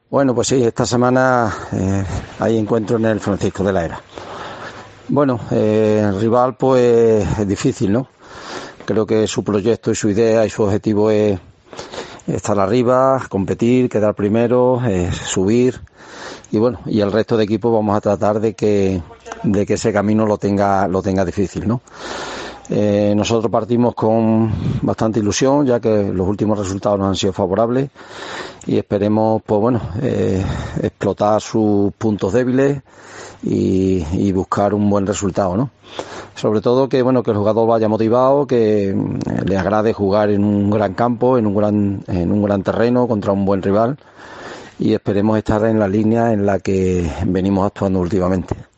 Bueno, pues sí, esta semana hay encuentro en el Francisco de la Era. Bueno, el rival pues es difícil, ¿no? Creo que su proyecto y su idea y su objetivo es estar arriba, competir, quedar primero, subir y bueno, y el resto de equipos vamos a tratar de que ese camino lo tenga difícil, ¿no? Nosotros partimos con bastante ilusión, ya que los últimos resultados nos han sido favorables y esperemos, pues bueno, explotar sus puntos débiles y buscar un buen resultado, ¿no? Sobre todo que bueno, que el jugador vaya motivado, que le agrade jugar en un gran campo, en un gran terreno contra un buen rival y esperemos estar en la línea en la que venimos actuando últimamente.